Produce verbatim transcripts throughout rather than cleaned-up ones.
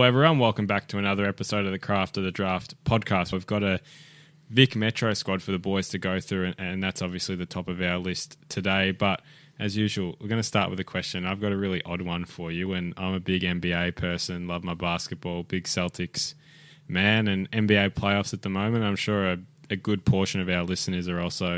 everyone. Welcome back to another episode of the Craft of the Draft podcast. We've got a Vic Metro squad for the boys to go through, and, and that's obviously the top of our list today. But as usual, we're going to start with a question. I've got a really odd one for you, and I'm a big N B A person, love my basketball, big Celtics man, and N B A playoffs at the moment. I'm sure a, a good portion of our listeners are also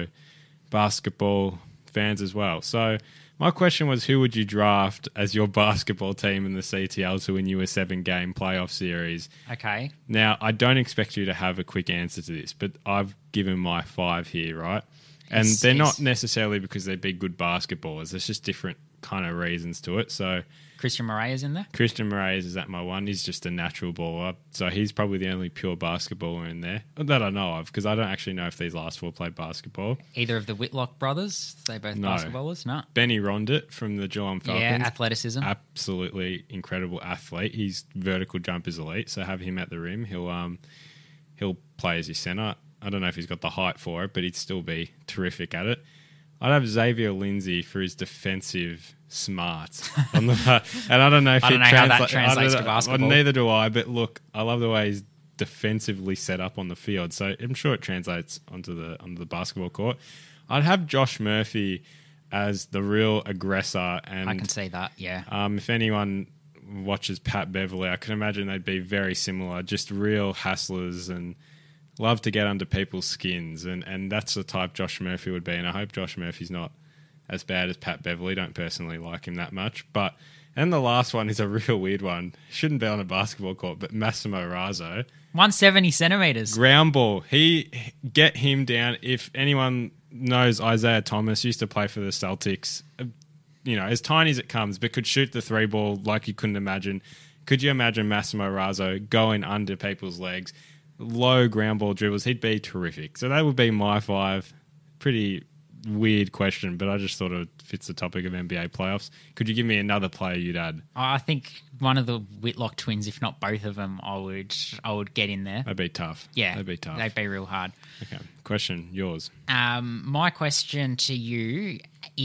basketball fans as well. So my question was, who would you draft as your basketball team in the C T L to win you a seven-game playoff series? Okay. Now, I don't expect you to have a quick answer to this, but I've given my five here, right? And Yes, they're yes. not necessarily because they're big, good basketballers. There's just different kind of reasons to it. So Christian Moreira's in there? Christian Moraes is at my one. He's just a natural baller. So he's probably the only pure basketballer in there that I know of, because I don't actually know if these last four played basketball. Either of the Whitlock brothers? They both No. basketballers? No. Benny Rondit from the Geelong Falcons. Yeah, athleticism. Absolutely incredible athlete. His vertical jump is elite, so have him at the rim. He'll um he'll play as your centre. I don't know if he's got the height for it, but he'd still be terrific at it. I'd have Xavier Lindsay for his defensive smarts. on the, and I don't know if I he don't know how that transla- translates I to don't- basketball. Neither do I, but look, I love the way he's defensively set up on the field, so I'm sure it translates onto the onto the basketball court. I'd have Josh Murphy as the real aggressor, and I can see that, yeah. um, if anyone watches Pat Beverley, I can imagine they'd be very similar, just real hustlers and love to get under people's skins, and, and that's the type Josh Murphy would be, and I hope Josh Murphy's not as bad as Pat Beverley. Don't personally like him that much. But and the last one is a real weird one. Shouldn't be on a basketball court, but Massimo Razzo. one hundred seventy centimetres. Ground ball. He get him down. If anyone knows, Isaiah Thomas used to play for the Celtics. uh, You know, as tiny as it comes, but could shoot the three ball like you couldn't imagine. Could you imagine Massimo Razzo going under people's legs? Low ground ball dribbles. He'd be terrific. So that would be my five. Pretty weird question, but I just thought it fits the topic of N B A playoffs. Could you give me another player you'd add? I think one of the Whitlock twins, if not both of them, I would I would get in there. That'd be tough. Yeah. That'd be tough. They'd be real hard. Okay. Question, yours. Um, my question to you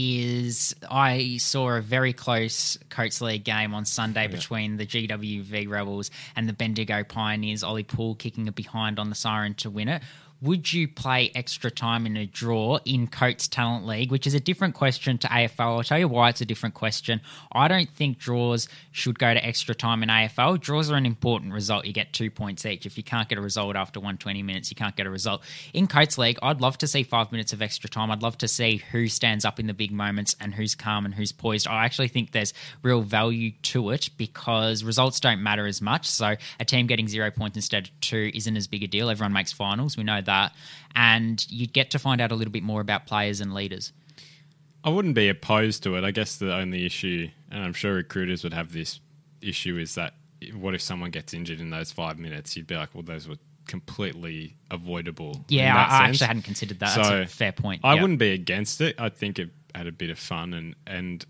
is, I saw a very close Coates League game on Sunday between the G W V Rebels and the Bendigo Pioneers. Ollie Poole kicking it behind on the siren to win it. Would you play extra time in a draw in Coates Talent League, which is a different question to A F L? I'll tell you why it's a different question. I don't think draws should go to extra time in A F L. Draws are an important result. You get two points each. If you can't get a result after one hundred twenty minutes, you can't get a result. In Coates League, I'd love to see five minutes of extra time. I'd love to see who stands up in the big moments and who's calm and who's poised. I actually think there's real value to it because results don't matter as much. So a team getting zero points instead of two isn't as big a deal. Everyone makes finals. We know that. And you get to find out a little bit more about players and leaders. I wouldn't be opposed to it. I guess the only issue, and I'm sure recruiters would have this issue, is that what if someone gets injured in those five minutes? You'd be like, well, those were completely avoidable. Yeah, in that I, I sense. actually hadn't considered that. So That's a fair point. I Yeah. wouldn't be against it. I think it had a bit of fun and, and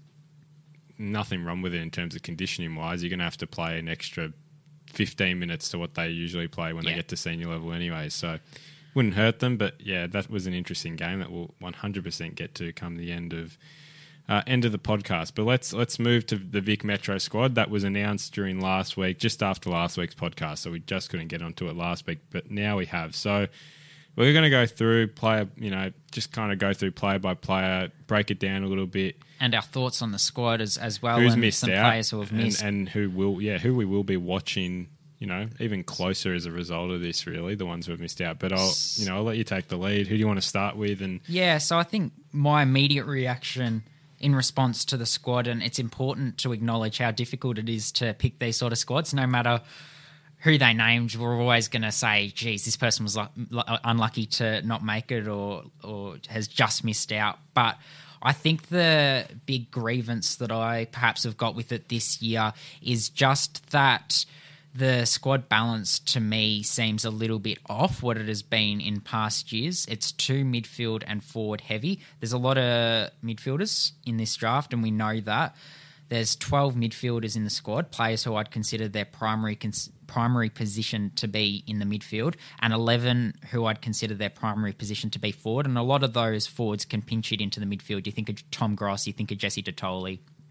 nothing wrong with it in terms of conditioning wise. You're going to have to play an extra fifteen minutes to what they usually play when Yeah. they get to senior level anyway. So wouldn't hurt them, but yeah, that was an interesting game that we'll one hundred percent get to come the end of uh, end of the podcast. But let's let's move to the Vic Metro squad that was announced during last week, just after last week's podcast. So we just couldn't get onto it last week, but now we have. So we're going to go through player, you know, just kind of go through player by player, break it down a little bit. And our thoughts on the squad as, as well. Who's and missed some out players who have and, missed. and who will, yeah, who we will be watching. You know, even closer as a result of this, really, the ones who have missed out. But I'll, you know, I'll let you take the lead. Who do you want to start with? And Yeah, so I think my immediate reaction in response to the squad, and it's important to acknowledge how difficult it is to pick these sort of squads, no matter who they named, we're always going to say, geez, this person was unlucky to not make it or or has just missed out. But I think the big grievance that I perhaps have got with it this year is just that the squad balance to me seems a little bit off what it has been in past years. It's too midfield and forward heavy. There's a lot of midfielders in this draft, and we know that. There's twelve midfielders in the squad, players who I'd consider their primary cons- primary position to be in the midfield, and eleven who I'd consider their primary position to be forward. And a lot of those forwards can pinch it into the midfield. You think of Tom Gross, you think of Jesse Detoli.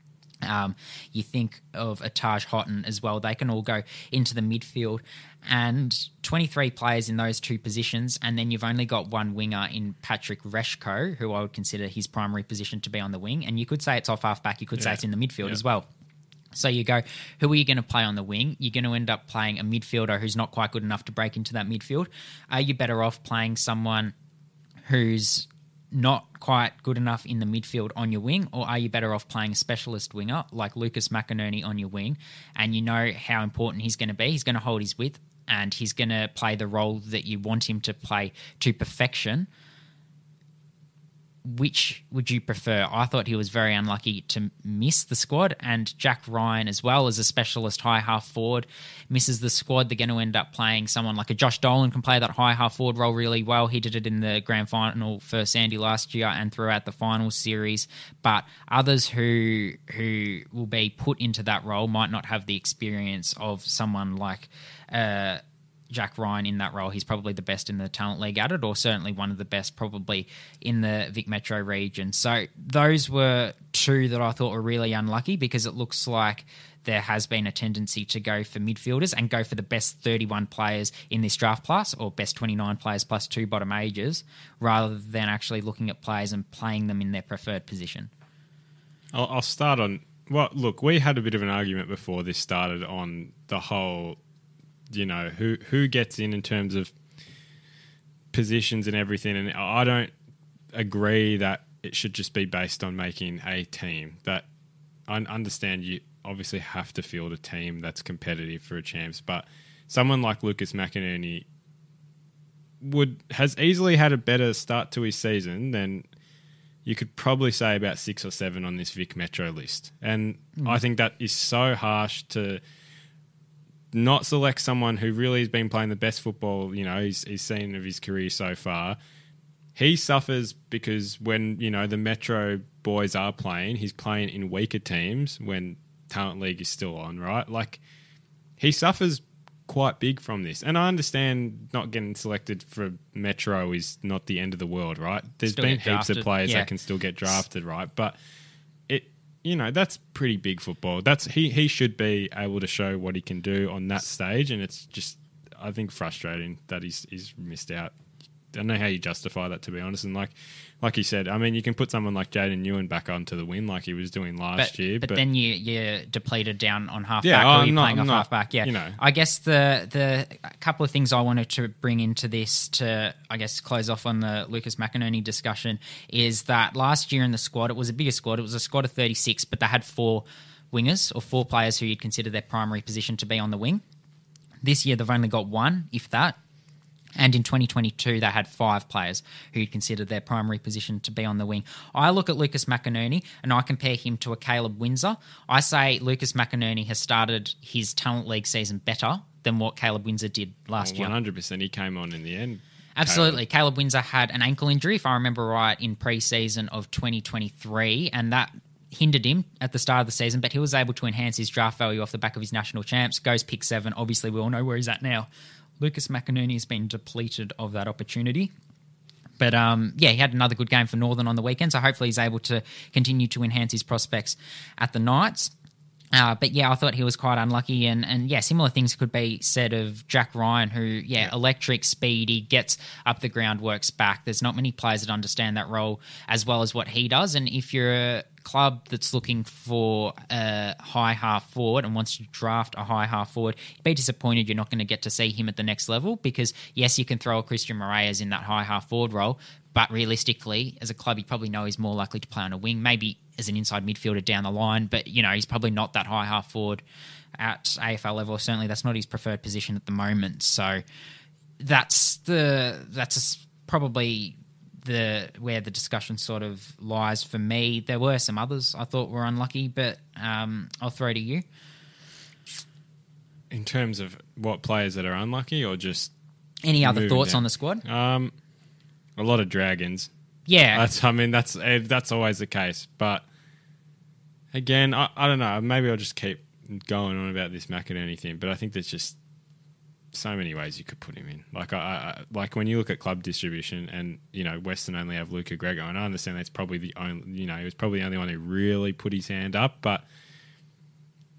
Um, you think of a Taj Houghton as well. They can all go into the midfield, and twenty-three players in those two positions, and then you've only got one winger in Patrick Reshko, who I would consider his primary position to be on the wing. And you could say it's off half-back. You could yeah. say it's in the midfield yeah. as well. So you go, who are you going to play on the wing? You're going to end up playing a midfielder who's not quite good enough to break into that midfield. Are you better off playing someone who's not quite good enough in the midfield on your wing, or are you better off playing a specialist winger like Lucas McInerney on your wing, and you know how important he's going to be? He's going to hold his width, and he's going to play the role that you want him to play to perfection. Which would you prefer? I thought he was very unlucky to miss the squad, and Jack Ryan as well as a specialist high half forward misses the squad. They're going to end up playing someone like a Josh Dolan, can play that high half forward role really well. He did it in the grand final for Sandy last year and throughout the final series, but others who who will be put into that role might not have the experience of someone like uh Jack Ryan in that role. He's probably the best in the Talent League at it, or certainly one of the best probably in the Vic Metro region. So those were two that I thought were really unlucky, because it looks like there has been a tendency to go for midfielders and go for the best thirty-one players in this draft class, or best twenty-nine players plus two bottom ages, rather than actually looking at players and playing them in their preferred position. I'll, I'll start on... Well, look, we had a bit of an argument before this started on the whole... You know, who who gets in in terms of positions and everything. And I don't agree that it should just be based on making a team. That I understand you obviously have to field a team that's competitive for a champs, but someone like Lucas McInerney would has easily had a better start to his season than you could probably say about six or seven on this Vic Metro list. And mm. I think that is so harsh to not select someone who really has been playing the best football, you know, he's, he's seen of his career so far. He suffers because when, you know, the Metro boys are playing, he's playing in weaker teams when Talent League is still on, right? Like, he suffers quite big from this. And I understand not getting selected for Metro is not the end of the world, right? There's still been heaps of players yeah. that can still get drafted, right? But it... You know, that's pretty big football. That's he, he should be able to show what he can do on that stage, and it's just, I think, frustrating that he's he's missed out. I don't know how you justify that, to be honest. And like like you said, I mean, you can put someone like Jaden Ewan back onto the win like he was doing last but, year. But, but then you, you're depleted down on half yeah, back, oh, or you're not, playing off not, half back. Yeah, you know. I guess the the couple of things I wanted to bring into this to, I guess, close off on the Lucas McInerney discussion is that last year in the squad, it was a bigger squad. It was a squad of thirty-six, but they had four wingers or four players who you'd consider their primary position to be on the wing. This year, they've only got one, if that. And in twenty twenty-two, they had five players who you'd consider their primary position to be on the wing. I look at Lucas McInerney and I compare him to a Caleb Windsor. I say Lucas McInerney has started his Talent League season better than what Caleb Windsor did last well, year. one hundred percent he came on in the end. Absolutely. Caleb. Caleb Windsor had an ankle injury, if I remember right, in pre-season of twenty twenty-three, and that hindered him at the start of the season, but he was able to enhance his draft value off the back of his national champs. Goes pick seven. Obviously, we all know where he's at now. Lucas McInerney has been depleted of that opportunity. But, um, yeah, he had another good game for Northern on the weekend, so hopefully he's able to continue to enhance his prospects at the Knights. Uh, but, yeah, I thought he was quite unlucky. And, and, yeah, similar things could be said of Jack Ryan, who, yeah, yeah, electric, speedy, gets up the ground, works back. There's not many players that understand that role as well as what he does. And if you're a club that's looking for a high half forward and wants to draft a high half forward, you'd be disappointed you're not going to get to see him at the next level, because, yes, you can throw a Christian Moraes in that high half forward role, but realistically, as a club, you probably know he's more likely to play on a wing, maybe as an inside midfielder down the line, but, you know, he's probably not that high half forward at A F L level. Certainly that's not his preferred position at the moment. So that's the that's probably the where the discussion sort of lies for me. There were some others I thought were unlucky, but um, I'll throw to you. In terms of what players that are unlucky, or just any other thoughts down? on the squad? Um, a lot of dragons. Yeah, that's. I mean, that's that's always the case. But again, I, I don't know. Maybe I'll just keep going on about this McInerney thing. But I think there's just so many ways you could put him in. Like I, I like when you look at club distribution, and you know Western only have Luca Grego, and I understand that's probably the only. You know, he was probably the only one who really put his hand up. But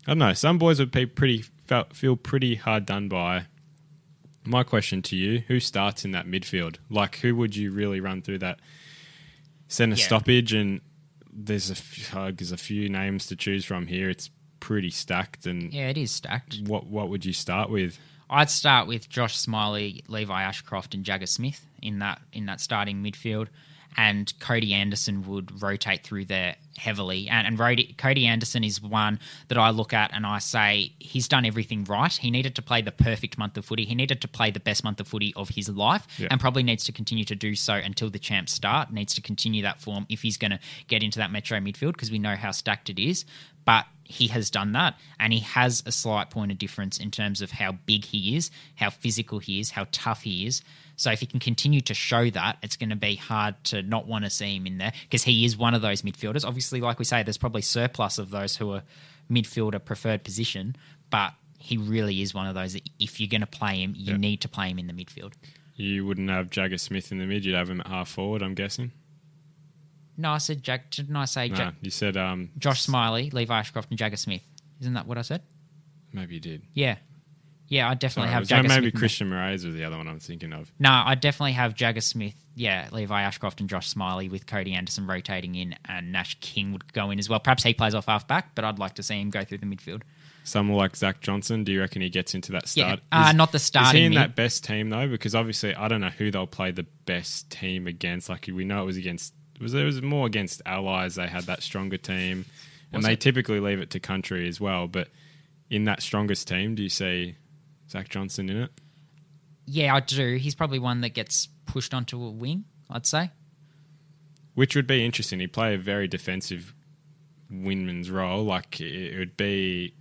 I don't know. Some boys would be pretty felt, feel pretty hard done by. My question to you: who starts in that midfield? Like, who would you really run through that centre Yeah. stoppage? And there's a few, uh, there's a few names to choose from here. It's pretty stacked. And Yeah, it is stacked. what what would you start with? I'd start with Josh Smiley, Levi Ashcroft, and Jagger Smith in that in that starting midfield, and Cody Anderson would rotate through there heavily. And, and Rody, Cody Anderson is one that I look at and I say he's done everything right. He needed to play the perfect month of footy. He needed to play the best month of footy of his life, Yeah. and probably needs to continue to do so until the champs start. Needs to continue that form if he's going to get into that Metro midfield, because we know how stacked it is. But he has done that, and he has a slight point of difference in terms of how big he is, how physical he is, how tough he is. So if he can continue to show that, it's going to be hard to not want to see him in there, because he is one of those midfielders. Obviously, like we say, there's probably surplus of those who are midfielder preferred position, but he really is one of those that if you're going to play him, you Yeah. need to play him in the midfield. You wouldn't have Jagger Smith in the mid. You'd have him at half forward, I'm guessing. No, I said Jack. Didn't I say No, Jack, you said um, Josh Smiley, Levi Ashcroft, and Jagger Smith? Isn't that what I said? Maybe you did. Yeah. Yeah, I definitely Sorry, have was- Jagger maybe Smith. in there. Christian Moraes was the other one I'm thinking of. No, I definitely have Jagger Smith, yeah, Levi Ashcroft and Josh Smiley, with Cody Anderson rotating in, and Nash King would go in as well. Perhaps he plays off half back, but I'd like to see him go through the midfield. Someone like Zach Johnson, do you reckon he gets into that start? Yeah, uh, Is- not the Is starting he in mid. that best team though? Because obviously, I don't know who they'll play the best team against. Like we know it was against, it was it was more against Allies. They had that stronger team, and Was they it? typically leave it to Country as well. But in that strongest team, do you see Zach Johnson in it? Yeah, I do. He's probably one that gets pushed onto a wing, I'd say. Which would be interesting. He'd play a very defensive wingman's role. Like it would be,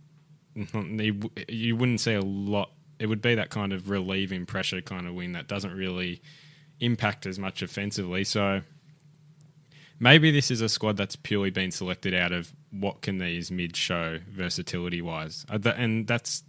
you wouldn't see a lot. It would be that kind of relieving pressure kind of wing that doesn't really impact as much offensively. So maybe this is a squad that's purely been selected out of what can these mids show versatility wise, and that's.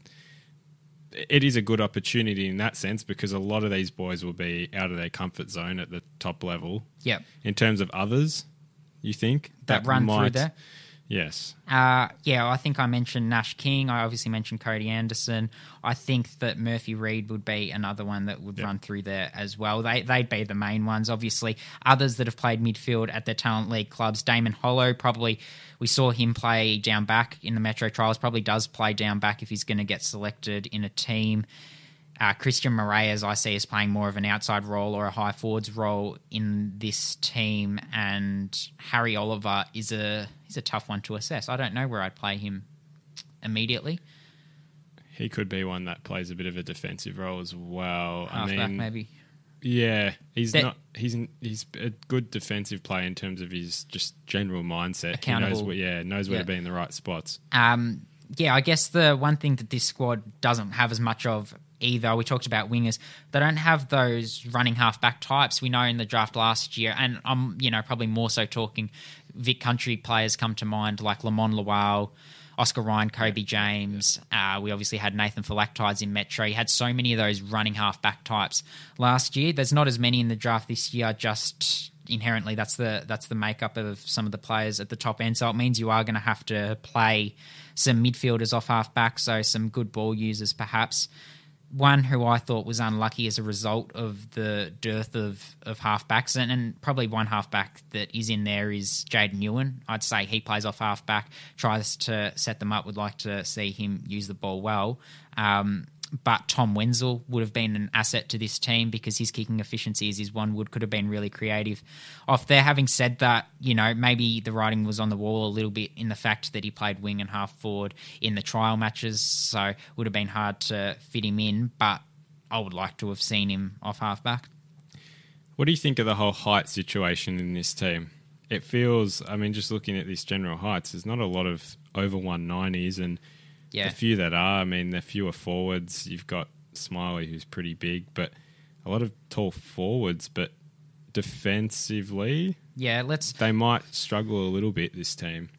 It is a good opportunity in that sense, because a lot of these boys will be out of their comfort zone at the top level. Yep. In terms of others, you think? That run through there? Yes. Uh, yeah, I think I mentioned Nash King. I obviously mentioned Cody Anderson. I think that Murphy Reed would be another one that would Yep. run through there as well. They, they'd be the main ones. Obviously, others that have played midfield at their Talent League clubs. Damon Hollow, probably, we saw him play down back in the Metro Trials, probably does play down back if he's going to get selected in a team. Uh, Christian Moraes, I see, is playing more of an outside role or a high forwards role in this team, and Harry Oliver is a he's a tough one to assess. I don't know where I'd play him immediately. He could be one that plays a bit of a defensive role as well. I Halfback, mean, maybe. yeah, he's That- not. He's he's a good defensive player in terms of his just general mindset. Accountable. He knows what, yeah, knows where Yeah. to be in the right spots. Um, yeah, I guess the one thing that this squad doesn't have as much of either, we talked about wingers, they don't have those running half-back types. We know in the draft last year, and I'm, you know, probably more so talking Vic Country players come to mind, like Lamont Lawal, Oscar Ryan, Kobe James. Uh, we obviously had Nathan Phylactides in Metro. He had so many of those running half-back types last year. There's not as many in the draft this year, just inherently that's the that's the makeup of some of the players at the top end. So it means you are going to have to play some midfielders off half-back, so some good ball users perhaps. One who I thought was unlucky as a result of the dearth of, of halfbacks, and, and probably one halfback that is in there is Jaden Ewan. I'd say he plays off halfback, tries to set them up, would like to see him use the ball well. Um, but Tom Wenzel would have been an asset to this team because his kicking efficiency, as his one would, could have been really creative. Off there, having said that, you know, maybe the writing was on the wall a little bit in the fact that he played wing and half forward in the trial matches, so it would have been hard to fit him in, but I would like to have seen him off halfback. What do you think of the whole height situation in this team? It feels, I mean, just looking at these general heights, there's not a lot of over one nineties, and Yeah. the few that are, I mean, they're fewer forwards. You've got Smiley, who's pretty big, but a lot of tall forwards. But defensively, Yeah, let's they might struggle a little bit, this team.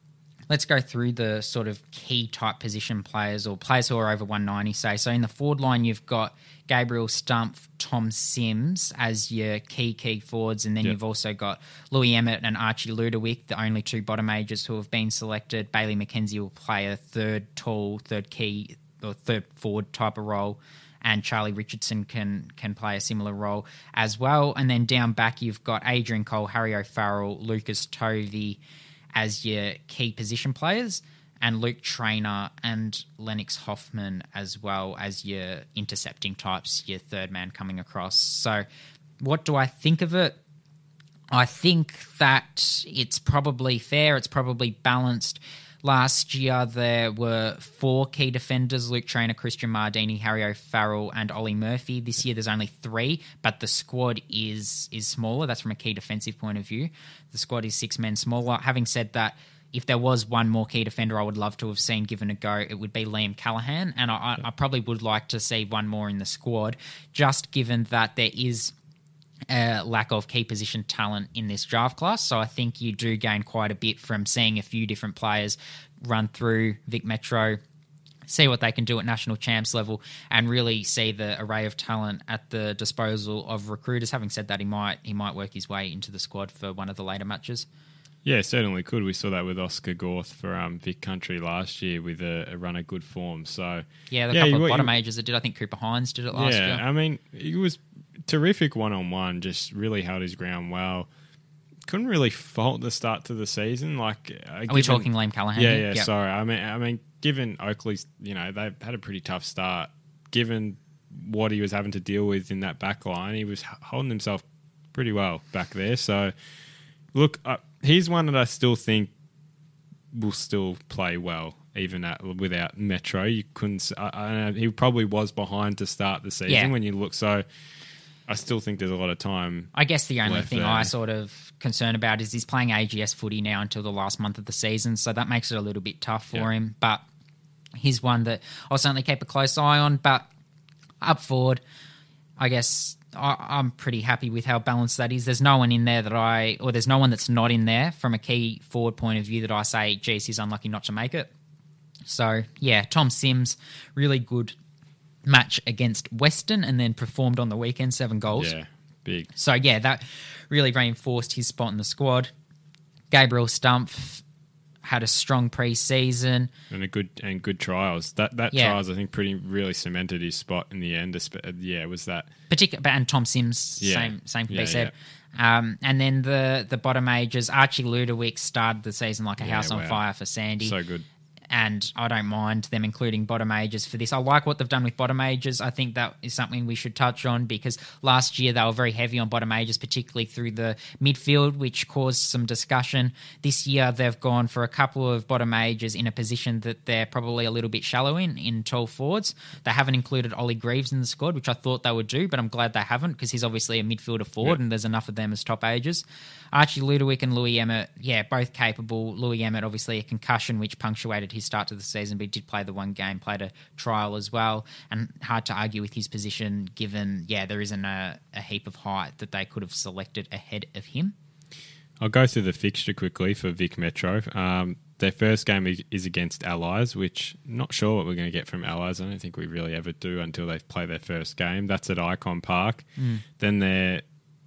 let's go through the sort of key type position players or players who are over one ninety, say. So in the forward line, you've got Gabriel Stumpf, Tom Sims as your key, key forwards. And then yep. you've also got Louis Emmett and Archie Ludowick, the only two bottom agers who have been selected. Bailey McKenzie will play a third tall, third key or third forward type of role. And Charlie Richardson can can play a similar role as well. And then down back, you've got Adrian Cole, Harry O'Farrell, Lucas Tovey as your key position players, and Luke Traynor and Lennox Hoffman as well as your intercepting types, your third man coming across. So what do I think of it? I think that it's probably fair. It's probably balanced. Last year, there were four key defenders, Luke Traynor, Christian Mardini, Harry O'Farrell, and Ollie Murphy. This year, there's only three, but the squad is is smaller. That's from a key defensive point of view. The squad is six men smaller. Having said that, if there was one more key defender I would love to have seen given a go, it would be Liam Callaghan, and I, I probably would like to see one more in the squad, just given that there is a lack of key position talent in this draft class. So I think you do gain quite a bit from seeing a few different players run through Vic Metro, see what they can do at national champs level, and really see the array of talent at the disposal of recruiters. Having said that, he might he might work his way into the squad for one of the later matches. Yeah, certainly could. We saw that with Oscar Gorth for um, Vic Country last year with a, a run of good form. So yeah, the yeah, couple you, of bottom you, agers that did. I think Cooper Hines did it last yeah, year. Yeah, I mean, he was terrific one-on-one, just really held his ground well. Couldn't really fault the start to the season. Like, uh, Are given, we talking Liam Callaghan? Yeah, here? yeah, Yep. sorry. I mean, I mean, given Oakley's, you know, they've had a pretty tough start. Given what he was having to deal with in that back line, he was holding himself pretty well back there. So, look, uh, he's one that I still think will still play well, even at, without Metro. You couldn't. I, I know he probably was behind to start the season Yeah. when you look. So, I still think there's a lot of time. I guess the only left thing there. I sort of concerned about is he's playing A G S footy now until the last month of the season, so that makes it a little bit tough for Yeah. him. But he's one that I'll certainly keep a close eye on. But up forward, I guess I, I'm pretty happy with how balanced that is. There's no one in there that I, or there's no one that's not in there from a key forward point of view that I say, geez, he's unlucky not to make it. So, yeah, Tom Sims, really good match against Western and then performed on the weekend, seven goals. Yeah, big. So, yeah, that really reinforced his spot in the squad. Gabriel Stumpf had a strong pre-season. And a good and good trials. That that Yeah. trials, I think, pretty really cemented his spot in the end. Espe- Yeah, it was that. Particular, and Tom Sims, Yeah. same same can Yeah, be said. Um, and then the the bottom ages, Archie Ludowick started the season like a Yeah, house on wow. fire for Sandy. So good. And I don't mind them including bottom ages for this. I like what they've done with bottom ages. I think that is something we should touch on because last year they were very heavy on bottom ages, particularly through the midfield, which caused some discussion. This year they've gone for a couple of bottom ages in a position that they're probably a little bit shallow in, in tall forwards. They haven't included Ollie Greaves in the squad, which I thought they would do, but I'm glad they haven't because he's obviously a midfielder forward Yeah. and there's enough of them as top ages. Archie Ludowick and Louis Emmett, yeah, both capable. Louis Emmett, obviously a concussion, which punctuated his start to the season, but he did play the one game, played a trial as well, and hard to argue with his position given, yeah, there isn't a, a heap of height that they could have selected ahead of him. I'll go through the fixture quickly for Vic Metro. Um, their first game is against Allies, which not sure what we're going to get from Allies. I don't think we really ever do until they play their first game. That's at Icon Park. Mm. Then they're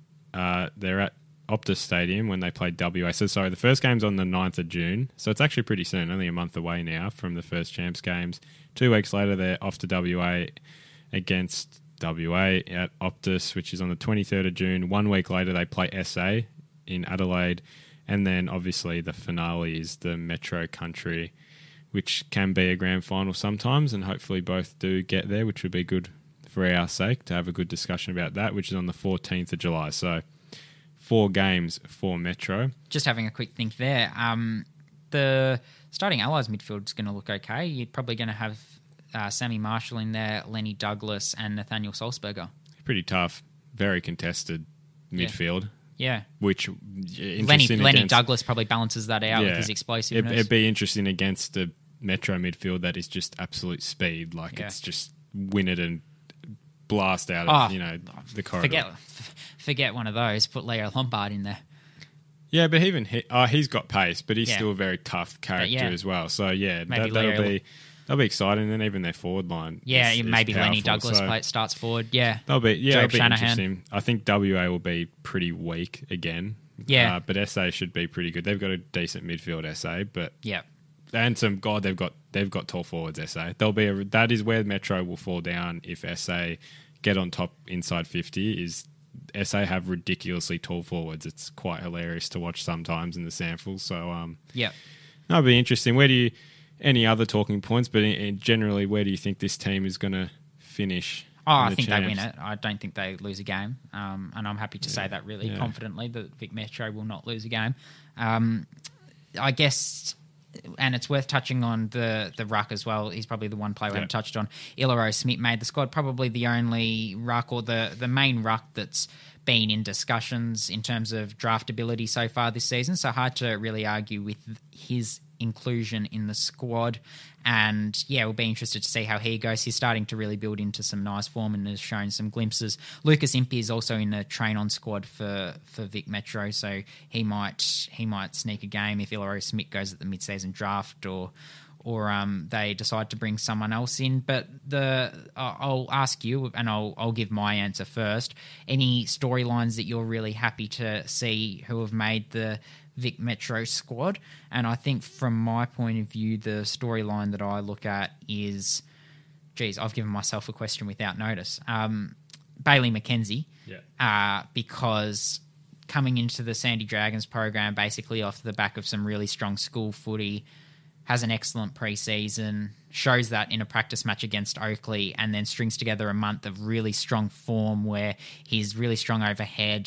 uh, they're at Optus Stadium when they play W A. So, sorry, the first game's on the ninth of June. So it's actually pretty soon, only a month away now from the first Champs games. Two weeks later, they're off to W A against W A at Optus, which is on the twenty-third of June. One week later, they play S A in Adelaide. And then, obviously, the finale is the Metro Country, which can be a grand final sometimes, and hopefully both do get there, which would be good for our sake to have a good discussion about that, which is on the fourteenth of July. So, four games for Metro. Just having a quick think there. Um, the starting Allies midfield is going to look okay. You're probably going to have uh, Sammy Marshall in there, Lenny Douglas, and Nathaniel Salzberger. Pretty tough, very contested midfield, Yeah. which Lenny, interesting Lenny against, Douglas probably balances that out with his explosiveness. It'd, it'd be interesting against a Metro midfield that is just absolute speed. Like Yeah. it's just win it and blast out Oh, of you know the corridor. Forget, f- forget one of those. Put Leo Lombard in there. Yeah, but even he, oh, he's got pace, but he's Yeah. still a very tough character yeah. as well. So yeah, Maybe that, that'll Leo- be that'll be exciting. And even their forward line, Yeah, is, is maybe Lenny powerful. Douglas So play, starts forward. Yeah. That'll be yeah, Joe it'll be Shanahan. interesting. I think W A will be pretty weak again. Yeah. uh, but S A should be pretty good. They've got a decent midfield S A, but Yeah. and some God, they've got they've got tall forwards. S A, they'll be a, that is where Metro will fall down if S A get on top inside fifty. Is S A have ridiculously tall forwards? It's quite hilarious to watch sometimes in the sample. So um, Yeah. that'll be interesting. Where do you any other talking points? But in, in generally, where do you think this team is going to finish? Oh, in I the think they win champs? it. I don't think they lose a game. Um, and I'm happy to say that really Yeah. confidently that Vic Metro will not lose a game. Um, I guess, and it's worth touching on the, the ruck as well. He's probably the one player we Yeah. haven't touched on. Ilaro Smith made the squad, probably the only ruck or the, the main ruck that's been in discussions in terms of draftability so far this season. So hard to really argue with his inclusion in the squad. And yeah, we'll be interested to see how he goes. He's starting to really build into some nice form and has shown some glimpses. Lucas Impey is also in the train-on squad for, for Vic Metro, so he might he might sneak a game if Ilaro Smith goes at the mid-season draft or or um, they decide to bring someone else in. But the uh, I'll ask you, and I'll I'll give my answer first. Any storylines that you're really happy to see who have made the Vic Metro squad? And I think from my point of view, the storyline that I look at is, geez, I've given myself a question without notice. Um, Bailey McKenzie, Yeah. uh, because coming into the Sandy Dragons program basically off the back of some really strong school footy, has an excellent preseason, shows that in a practice match against Oakley, and then strings together a month of really strong form where he's really strong overhead,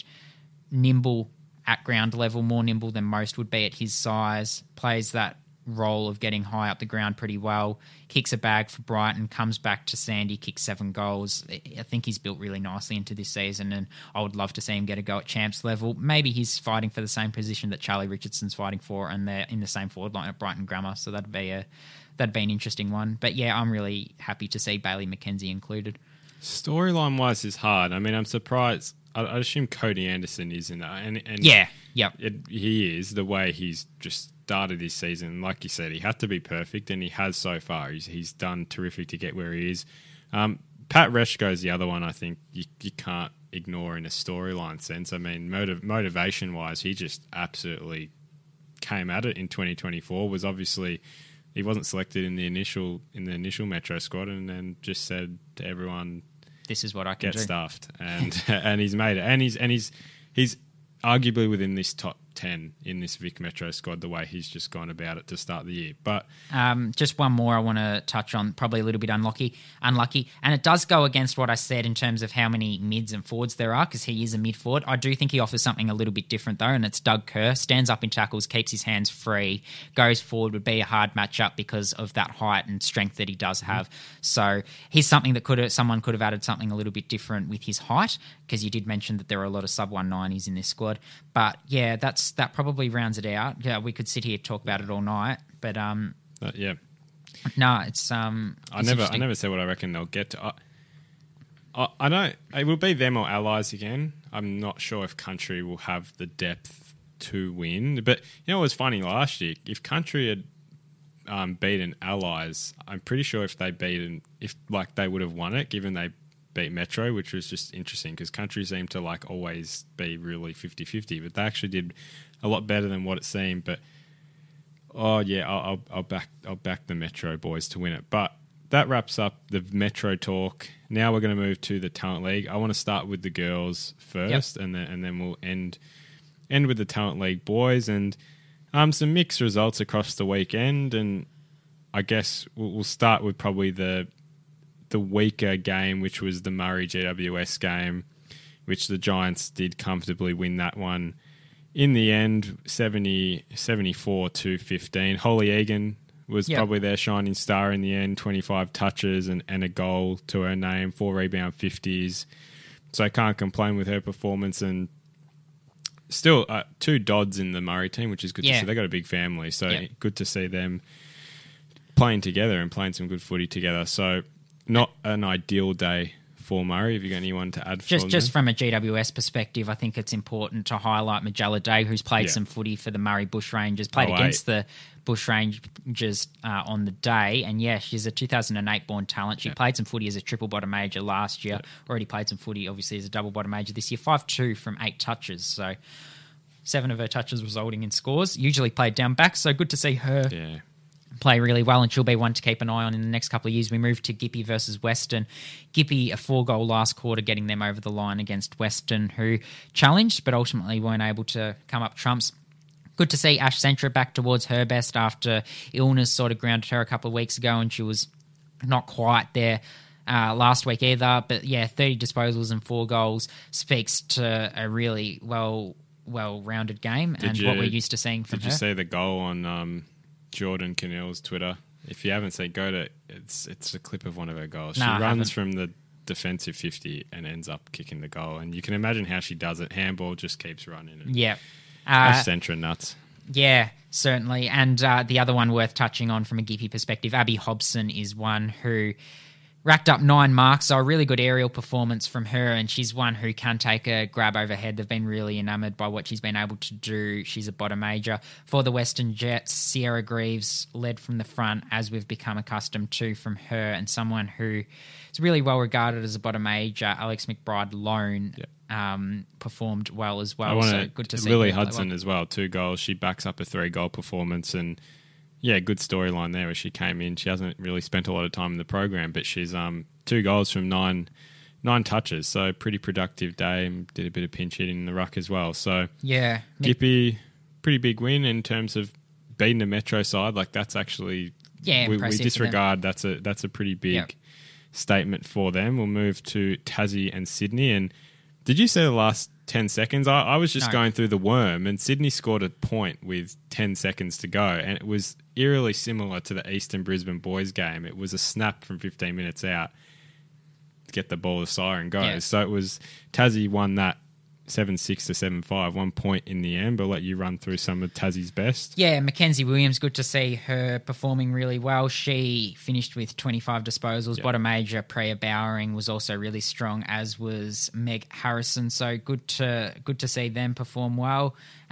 nimble at ground level, more nimble than most would be at his size, plays that role of getting high up the ground pretty well, kicks a bag for Brighton, comes back to Sandy, kicks seven goals. I think he's built really nicely into this season, and I would love to see him get a go at champs level. Maybe he's fighting for the same position that Charlie Richardson's fighting for, and they're in the same forward line at Brighton Grammar, so that'd be a that'd be an interesting one. But yeah, I'm really happy to see Bailey McKenzie included. Storyline wise is hard. I mean, I'm surprised. I, I assume Cody Anderson is in that, and, and Yeah, yep. it, he is the way he's just started this season. Like you said, he had to be perfect, and he has so far. He's he's done terrific to get where he is. Um, Pat Reshko is the other one. I think you you can't ignore in a storyline sense. I mean, motiv- motivation wise, he just absolutely came at it in twenty twenty-four. Was obviously he wasn't selected in the initial in the initial Metro squad, and then just said to everyone, This is what I can get do. stuffed, and and he's made it, and he's and he's he's arguably within this top ten in this Vic Metro squad. The way he's just gone about it to start the year, but Um, just one more I want to touch on, probably a little bit unlucky, unlucky, and it does go against what I said in terms of how many mids and forwards there are, because he is a mid forward. I do think he offers something a little bit different though, and it's Doug Kerr. Stands up in tackles, keeps his hands free, goes forward, would be a hard matchup because of that height and strength that he does have. So he's something that could have, someone could have added something a little bit different with his height, because you did mention that there are a lot of sub one nineties in this squad. But yeah, that's that probably rounds it out. Yeah, we could sit here and talk about it all night, but um. uh, yeah, No, it's um. I it's never I interesting. never said what I reckon they'll get to. I, I, I don't. It will be them or Allies again. I'm not sure if Country will have the depth to win. But you know, it was funny last year. If Country had um, beaten Allies, I'm pretty sure if they beaten, if like they would have won it, given they beat Metro, which was just interesting because Country seemed to like always be really fifty-fifty, but they actually did a lot better than what it seemed. But oh yeah, I'll, I'll, I'll back I'll back the Metro boys to win it. But that wraps up the Metro talk. Now we're going to move to the Talent League. I want to start with the girls first, yep. and then and then we'll end end with the Talent League boys, and um some mixed results across the weekend. And I guess we'll, we'll start with probably the the weaker game, which was the Murray G W S game, which the Giants did comfortably win that one. In the end, seventy, seventy-four to fifteen. Holly Egan was yep. probably their shining star in the end. twenty-five touches and, and a goal to her name, four rebound fifties. So I can't complain with her performance. And still, uh, two Dodds in the Murray team, which is good yeah. to see. They got a big family, so yep. good to see them playing together and playing some good footy together. So not an ideal day for Murray? Have you got anyone to add for Just them? just from a G W S perspective, I think it's important to highlight Majella Day, who's played Yeah. some footy for the Murray Bushrangers, played Oh, against the Bushrangers uh, on the day. And yeah, she's a two thousand eight born talent. She Yeah. played some footy as a triple bottom major last year. Already played some footy, obviously, as a double bottom major this year. five two from eight touches. So seven of her touches resulting in scores. Usually played down back. So good to see her Yeah. play really well, and she'll be one to keep an eye on in the next couple of years. We move to Gippy versus Western. Gippy, a four-goal last quarter, getting them over the line against Western, who challenged but ultimately weren't able to come up trumps. Good to see Ash Centra back towards her best after illness sort of grounded her a couple of weeks ago, and she was not quite there uh, last week either. But yeah, thirty disposals and four goals speaks to a really well well-rounded game Did and you- what we're used to seeing from Did her. you see the goal on um, Jordan Cannell's Twitter? If you haven't seen, go to it's it's a clip of one of her goals. No, she I runs haven't. from the defensive fifty and ends up kicking the goal, and you can imagine how she does it. Handball just keeps running. And Yeah. Ash Uh, Centra nuts. Yeah, certainly. And uh, the other one worth touching on from a Gippy perspective, Abby Hobson is one who racked up nine marks, so a really good aerial performance from her, and she's one who can take a grab overhead. They've been really enamoured by what she's been able to do. She's a bottom major. For the Western Jets, Sierra Greaves led from the front, as we've become accustomed to from her, and someone who is really well regarded as a bottom major. Alex McBride Lone um, performed well as well. I want so good to see Lily her play Hudson well. as well. Two goals. She backs up a three-goal performance, and yeah, good storyline there. Where she came in, she hasn't really spent a lot of time in the program, but she's um two goals from nine nine touches, so pretty productive day. And did a bit of pinch hitting in the ruck as well. So Yeah. Mick- Gippy, pretty big win in terms of beating the Metro side. Like that's actually Yeah, we, we impressive for them. disregard. That's a that's a pretty big Yep. statement for them. We'll move to Tassie and Sydney. And did you see the last ten seconds? I, I was just No. going through the worm, and Sydney scored a point with ten seconds to go, and it was eerily similar to the Eastern Brisbane boys game. It was a snap from fifteen minutes out, get the ball, the siren goes. Yeah. So it was Tassie won that seven six to seven five, one point in the end. But I'll let you run through some of Tassie's best. Yeah, Mackenzie Williams, good to see her performing really well. She finished with twenty-five disposals. Yep. Bottom major, Priya Bowering was also really strong, as was Meg Harrison. So good to good to see them perform well.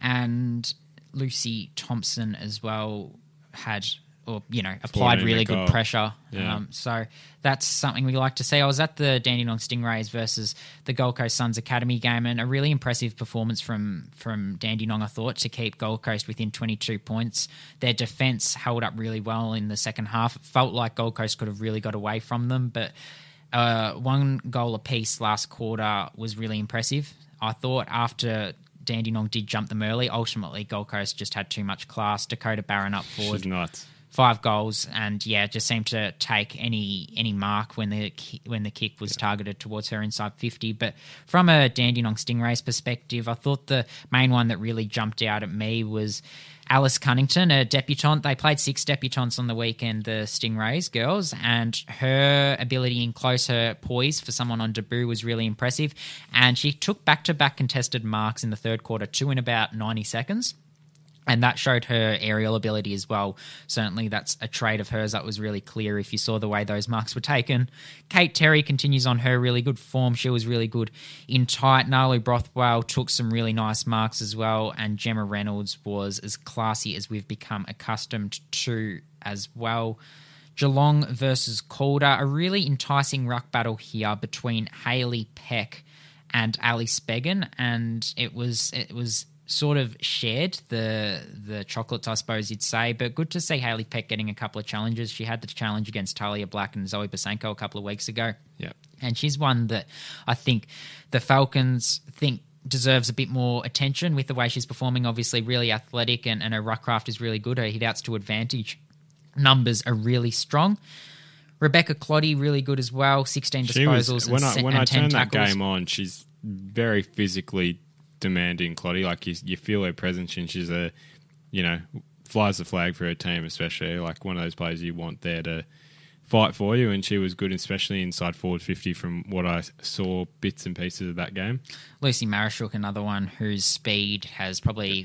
And Lucy Thompson as well had, or you know, applied fourteen really a good goal. pressure. Yeah. Um, so that's something we like to see. I was at the Dandenong Stingrays versus the Gold Coast Suns Academy game, and a really impressive performance from from Dandenong, I thought, to keep Gold Coast within twenty-two points. Their defence held up really well in the second half. It felt like Gold Coast could have really got away from them, but uh, one goal apiece last quarter was really impressive. I thought after Dandenong did jump them early, ultimately Gold Coast just had too much class. Dakota Barron up forward. She's nuts. Five goals, and yeah, just seemed to take any any mark when the ki- when the kick was targeted towards her inside fifty. But from a Dandenong Stingrays perspective, I thought the main one that really jumped out at me was Alice Cunnington, a debutante. They played six debutantes on the weekend, the Stingrays girls, and her ability in close, her poise for someone on debut was really impressive. And she took back-to-back contested marks in the third quarter, two in about ninety seconds. And that showed her aerial ability as well. Certainly that's a trait of hers that was really clear if you saw the way those marks were taken. Kate Terry continues on her really good form. She was really good in tight. Nalu Brothwell took some really nice marks as well. And Gemma Reynolds was as classy as we've become accustomed to as well. Geelong versus Calder, a really enticing ruck battle here between Hayley Peck and Ali Spegan. And it was it was... sort of shared the the chocolates, I suppose you'd say, but good to see Hayley Peck getting a couple of challenges. She had the challenge against Talia Black and Zoe Basenko a couple of weeks ago. Yeah. And she's one that I think the Falcons think deserves a bit more attention with the way she's performing. Obviously really athletic, and, and her ruck craft is really good. Her hit-outs to advantage numbers are really strong. Rebecca Cloddy, really good as well, sixteen She was, disposals when and, I se- when and I ten turn that tackles. game on, she's very physically demanding, Cloddy. Like you, you feel her presence, and she's a, you know, flies the flag for her team, especially like one of those players you want there to fight for you. And she was good, especially inside forward fifty from what I saw bits and pieces of that game. Lucy Marishuk, another one whose speed has probably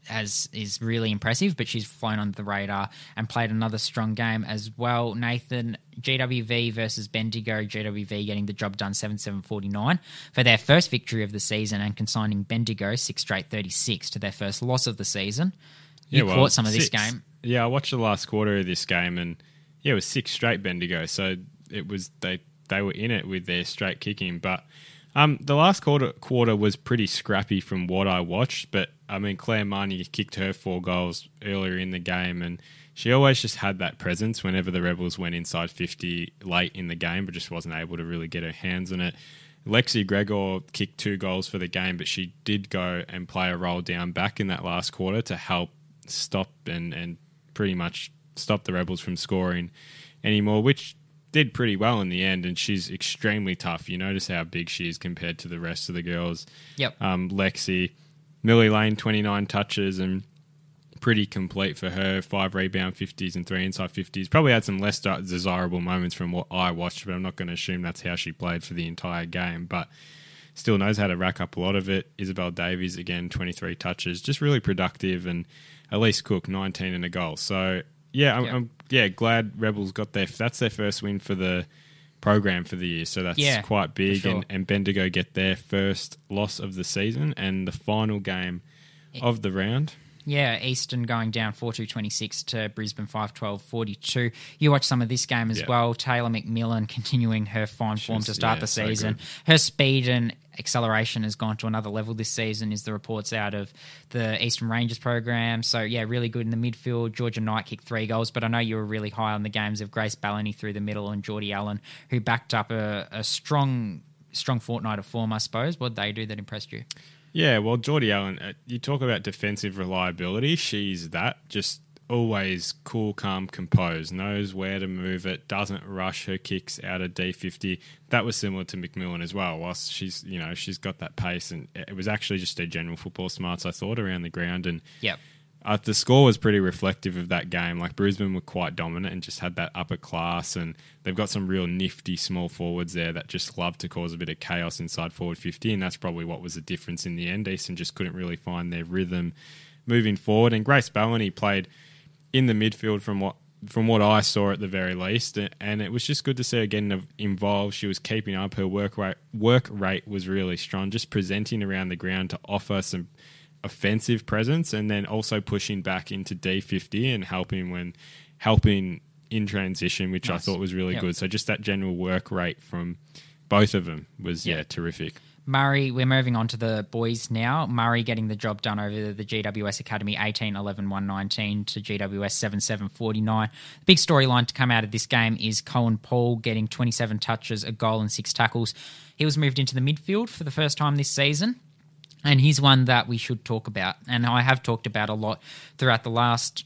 as is really impressive, but she's flown under the radar and played another strong game as well. Nathan, G W V versus Bendigo, G W V getting the job done seventy-seven forty-nine for their first victory of the season and consigning Bendigo six straight thirty-six to their first loss of the season. You yeah, well, caught some of six. this game. Yeah, I watched the last quarter of this game, and yeah, it was six straight Bendigo, so it was they they were in it with their straight kicking, but Um, the last quarter quarter was pretty scrappy from what I watched, but I mean, Claire Marnie kicked her four goals earlier in the game, and she always just had that presence whenever the Rebels went inside fifty late in the game, but just wasn't able to really get her hands on it. Lexi Gregor kicked two goals for the game, but she did go and play a role down back in that last quarter to help stop and, and pretty much stop the Rebels from scoring anymore, which did pretty well in the end, and she's extremely tough. You notice how big she is compared to the rest of the girls. Yep. Um, Lexi, Millie Lane, twenty-nine touches and pretty complete for her. Five rebound fifties and three inside fifties. Probably had some less desirable moments from what I watched, but I'm not going to assume that's how she played for the entire game. But still knows how to rack up a lot of it. Isabel Davies, again, twenty-three touches. Just really productive, and Elise Cook, nineteen and a goal. So, yeah, I'm, yep. I'm yeah glad Rebels got their that's their first win for the program for the year, so that's yeah, quite big. sure. And, and Bendigo get their first loss of the season and the final game of the round. Yeah, Eastern going down four two twenty-six to Brisbane five twelve forty-two. You watched some of this game as yeah. well. Taylor McMillan continuing her fine form to start yeah, the so season. good. Her speed and acceleration has gone to another level this season, is the reports out of the Eastern Rangers program. So, yeah, really good in the midfield. Georgia Knight kicked three goals, but I know you were really high on the games of Grace Ballany through the middle and Geordie Allen, who backed up a, a strong strong fortnight of form, I suppose. What did they do that impressed you? Yeah, well, Geordie Allen, uh, you talk about defensive reliability. She's that, just always cool, calm, composed, knows where to move it, doesn't rush her kicks out of D fifty. That was similar to McMillan as well. Whilst she's, you know, she's got that pace, and it was actually just her general football smarts, I thought, around the ground. And yep. Uh, the score was pretty reflective of that game. Like, Brisbane were quite dominant and just had that upper class, and they've got some real nifty small forwards there that just love to cause a bit of chaos inside forward fifty, and that's probably what was the difference in the end. Eastern just couldn't really find their rhythm moving forward, and Grace Ballany played in the midfield from what from what I saw at the very least, and it was just good to see her getting involved. She was keeping up. Her work rate, work rate was really strong, just presenting around the ground to offer some offensive presence, and then also pushing back into D fifty and helping when helping in transition, which nice. I thought was really yep. good. So just that general work rate from both of them was yep. yeah terrific. Murray, we're moving on to the boys now. Murray getting the job done over the G W S Academy, eighteen eleven one nineteen to G W S seven seven forty-nine. The big storyline to come out of this game is Cohen Paul getting twenty-seven touches, a goal and six tackles. He was moved into the midfield for the first time this season, and he's one that we should talk about, and I have talked about a lot throughout the last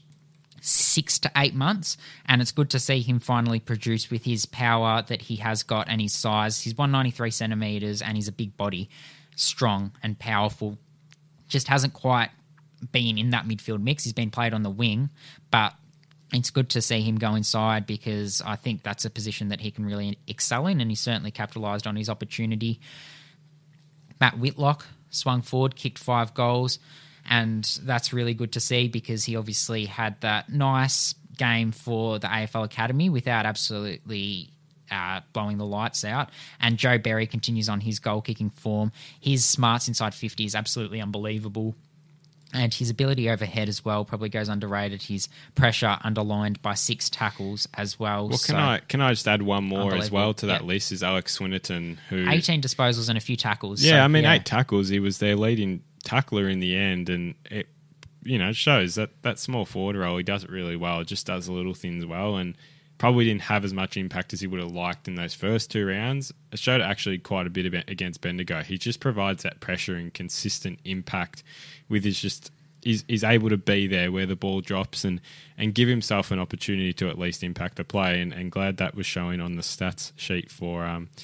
six to eight months, and it's good to see him finally produce with his power that he has got and his size. He's one hundred ninety-three centimetres and he's a big body, strong and powerful. Just hasn't quite been in that midfield mix. He's been played on the wing, but it's good to see him go inside because I think that's a position that he can really excel in, and he certainly capitalised on his opportunity. Matt Whitlock swung forward, kicked five goals, and that's really good to see because he obviously had that nice game for the A F L Academy without absolutely uh, blowing the lights out. And Joe Berry continues on his goal-kicking form. His smarts inside fifty is absolutely unbelievable. And his ability overhead as well probably goes underrated. His pressure underlined by six tackles as well. Well, so can I can I just add one more as well to that yep. list is Alex Swinnerton, who eighteen disposals and a few tackles. Yeah, so, I mean yeah. eight tackles. He was their leading tackler in the end, and it you know shows that that small forward role he does it really well. It just does the little things well, and probably didn't have as much impact as he would have liked in those first two rounds. It showed actually quite a bit about against Bendigo. He just provides that pressure and consistent impact with his just. He's, he's able to be there where the ball drops and, and give himself an opportunity to at least impact the play. And, and glad that was showing on the stats sheet for um,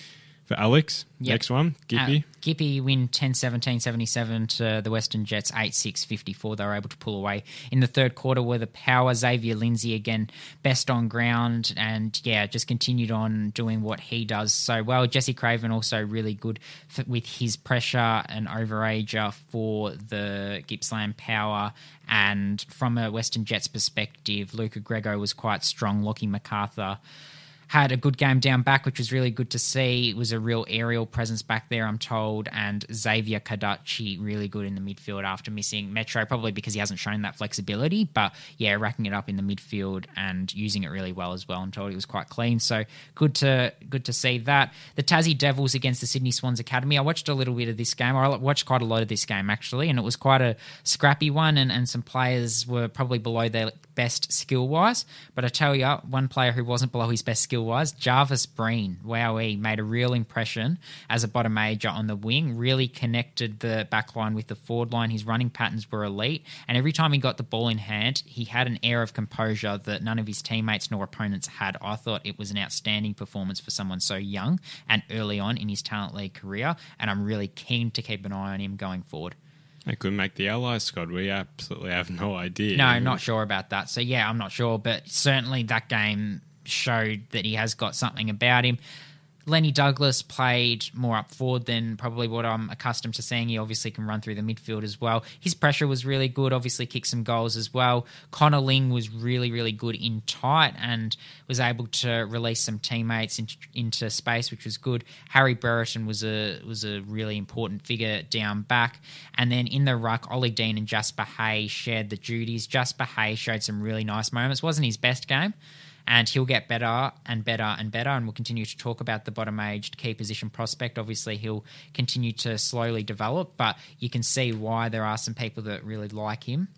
For Alex, Yep. next one, Gippy. Uh, Gippy win ten seventeen seventy-seven to the Western Jets eight six fifty-four. They were able to pull away in the third quarter with the power. Xavier Lindsay again, best on ground, and yeah, just continued on doing what he does so well. Jesse Craven also really good for, with his pressure and overager for the Gippsland power. And from a Western Jets perspective, Luca Grego was quite strong. Lockie MacArthur had a good game down back, which was really good to see. It was a real aerial presence back there, I'm told. And Xavier Carducci, really good in the midfield after missing Metro, probably because he hasn't shown that flexibility. But yeah, racking it up in the midfield and using it really well as well. I'm told he was quite clean. So good to good to see that. The Tassie Devils against the Sydney Swans Academy. I watched a little bit of this game. I watched quite a lot of this game, actually. And it was quite a scrappy one. And, and some players were probably below their best skill-wise. But I tell you, one player who wasn't below his best skill was Jarvis Breen. Wow, he made a real impression as a bottom major on the wing, really connected the back line with the forward line. His running patterns were elite, and every time he got the ball in hand, he had an air of composure that none of his teammates nor opponents had. I thought it was an outstanding performance for someone so young and early on in his talent league career, and I'm really keen to keep an eye on him going forward. They could make the Allies squad. We absolutely have no idea. No, not sure about that. So, yeah, I'm not sure. But certainly that game showed that he has got something about him. Lenny Douglas played more up forward than probably what I'm accustomed to seeing. He obviously can run through the midfield as well. His pressure was really good, obviously kicked some goals as well. Connor Ling was really, really good in tight and was able to release some teammates in, into space, which was good. Harry Brereton was a was a really important figure down back. And then in the ruck, Ollie Dean and Jasper Hay shared the duties. Jasper Hay showed some really nice moments. Wasn't his best game, and he'll get better and better and better, and we'll continue to talk about the bottom-aged key position prospect. Obviously, he'll continue to slowly develop, but you can see why there are some people that really like him.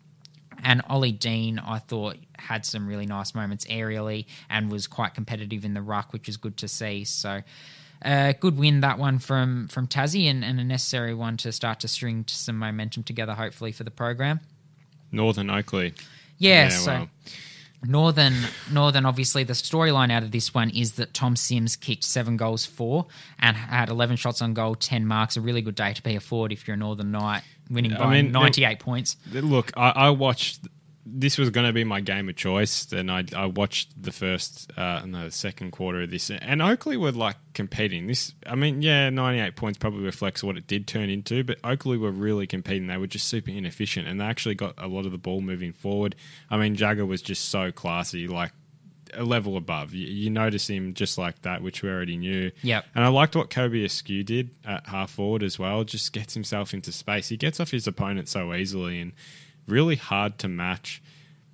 And Ollie Dean, I thought, had some really nice moments aerially and was quite competitive in the ruck, which is good to see. So, uh, good win, that one from, from Tassie, and, and a necessary one to start to string some momentum together, hopefully, for the program. Northern Oakley. Yeah, yeah so... well. Northern, Northern. Obviously, the storyline out of this one is that Tom Sims kicked seven goals for and had eleven shots on goal, ten marks. A really good day to be a forward if you're a Northern Knight, winning by I mean, ninety-eight they, points. Look, I, I watched. This was going to be my game of choice, and I, I watched the first, uh, no, the second quarter of this, and Oakley were like competing. This, I mean, yeah, ninety-eight points probably reflects what it did turn into, but Oakley were really competing. They were just super inefficient, and they actually got a lot of the ball moving forward. I mean, Jagger was just so classy, like a level above. You, you notice him just like that, which we already knew. Yep. And I liked what Kobe Askew did at half forward as well. Just gets himself into space. He gets off his opponent so easily, and really hard to match.